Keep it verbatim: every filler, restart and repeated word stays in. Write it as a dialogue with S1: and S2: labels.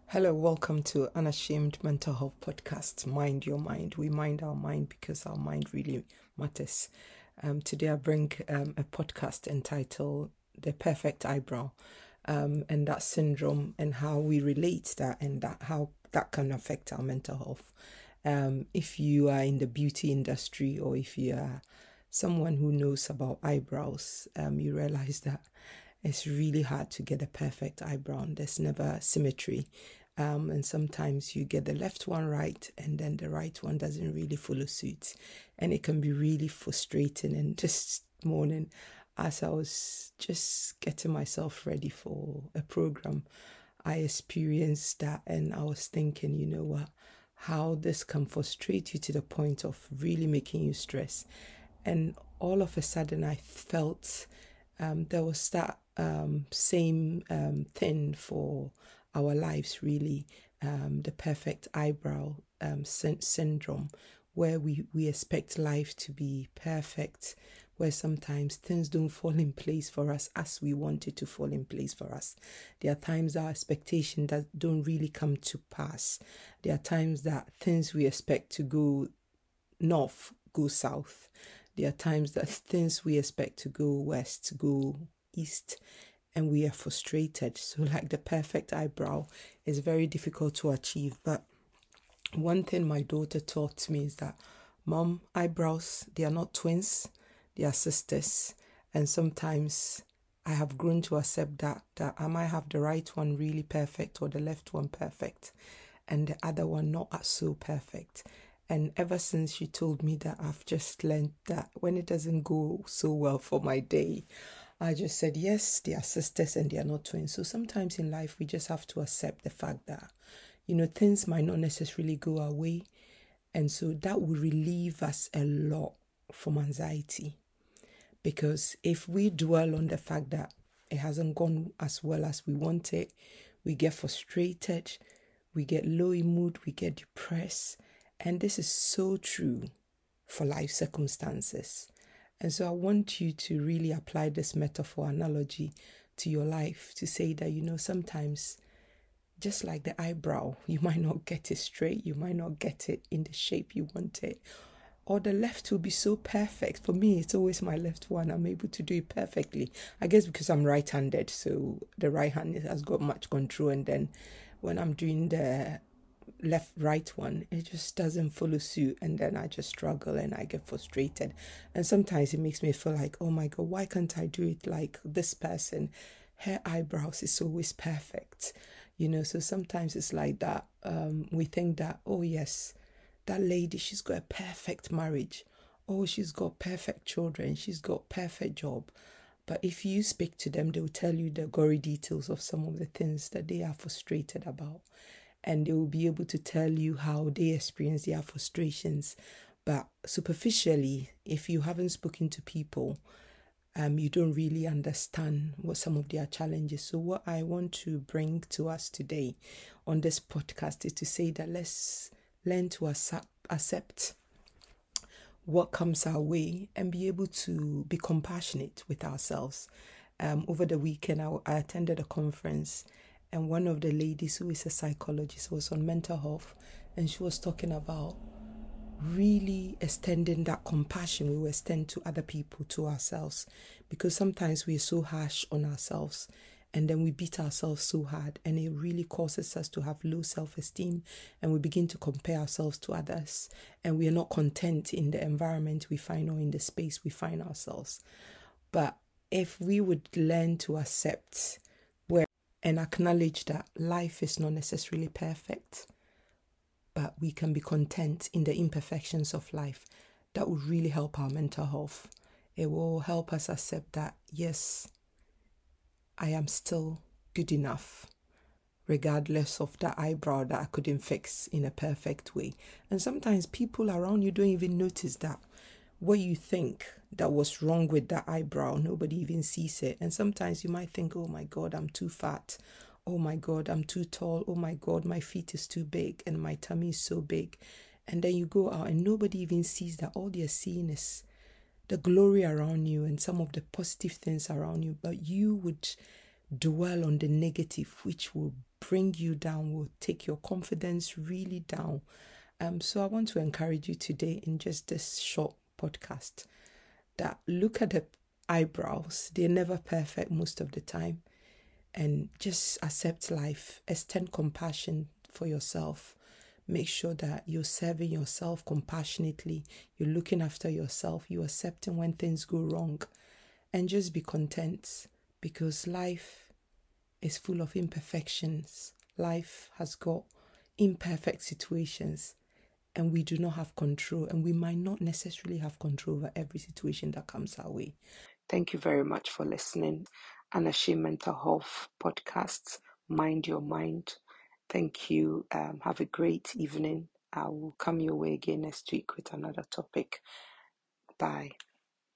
S1: Hello, welcome to Unashamed Mental Health Podcast. Mind your mind. We mind our mind because our mind really matters. Um, today I bring um, a podcast entitled The Perfect Eyebrow um, and that syndrome and how we relate that and that how that can affect our mental health. Um, if you are in the beauty industry or if you are someone who knows about eyebrows, um, you realize that it's really hard to get a perfect eyebrow. There's never symmetry. Um, and sometimes you get the left one right and then the right one doesn't really follow suit. And it can be really frustrating. And this morning, as I was just getting myself ready for a program, I experienced that and I was thinking, you know what, how this can frustrate you to the point of really making you stress. And all of a sudden I felt um, there was that um, same um, thing for our lives, really, um, the perfect eyebrow um, sy- syndrome, where we, we expect life to be perfect, where sometimes things don't fall in place for us as we want it to fall in place for us. There are times our expectations that don't really come to pass. There are times that things we expect to go north go south. There are times that things we expect to go west go east, and we are frustrated. So like the perfect eyebrow is very difficult to achieve. But one thing my daughter taught me is that, Mom, eyebrows, they are not twins, they are sisters. And sometimes I have grown to accept that, that I might have the right one really perfect or the left one perfect and the other one not so perfect. And ever since she told me that, I've just learned that when it doesn't go so well for my day, I just said, yes, they are sisters and they are not twins. So sometimes in life, we just have to accept the fact that, you know, things might not necessarily go our way. And so that will relieve us a lot from anxiety. Because if we dwell on the fact that it hasn't gone as well as we wanted, we get frustrated, we get low in mood, we get depressed. And this is so true for life circumstances. And so I want you to really apply this metaphor analogy to your life to say that, you know, sometimes just like the eyebrow, you might not get it straight, you might not get it in the shape you want it, or the left will be so perfect. For me, it's always my left one. I'm able to do it perfectly. I guess because I'm right-handed, so the right hand has got much control, and then when I'm doing the left right one, it just doesn't follow suit, and then I just struggle and I get frustrated. And sometimes it makes me feel like, oh my god, why can't I do it like this person? Her eyebrows is always perfect, you know. So sometimes it's like that. Um we think that, oh yes, that lady, she's got a perfect marriage, oh, she's got perfect children, she's got perfect job. But if you speak to them, they will tell you the gory details of some of the things that they are frustrated about, and they will be able to tell you how they experience their frustrations. But superficially, if you haven't spoken to people, um, you don't really understand what some of their challenges. So what I want to bring to us today on this podcast is to say that let's learn to accept, accept what comes our way and be able to be compassionate with ourselves. Um, over the weekend, I, I attended a conference, and one of the ladies who is a psychologist was on mental health, and she was talking about really extending that compassion we will extend to other people, to ourselves, because sometimes we're so harsh on ourselves and then we beat ourselves so hard, and it really causes us to have low self-esteem, and we begin to compare ourselves to others, and we are not content in the environment we find or in the space we find ourselves. But if we would learn to accept where and acknowledge that life is not necessarily perfect, but we can be content in the imperfections of life, that will really help our mental health. It will help us accept that, yes, I am still good enough, regardless of that eyebrow that I couldn't fix in a perfect way. And sometimes people around you don't even notice that. What you think that was wrong with that eyebrow, nobody even sees it. And sometimes you might think, oh my God, I'm too fat. Oh my God, I'm too tall. Oh my God, my feet is too big and my tummy is so big. And then you go out and nobody even sees that. All they're seeing is the glory around you and some of the positive things around you. But you would dwell on the negative, which will bring you down, will take your confidence really down. Um, so I want to encourage you today in just this short podcast that look at the eyebrows. They're never perfect most of the time. And just accept life. Extend compassion for yourself. Make sure that you're serving yourself compassionately. You're looking after yourself. You're accepting when things go wrong. And just be content, because life is full of imperfections. Life has got imperfect situations, and we do not have control, and we might not necessarily have control over every situation that comes our way. Thank you very much for listening. Unashamed Mental Health Podcasts, Mind Your Mind. Thank you. Um, have a great evening. I will come your way again next week with another topic. Bye.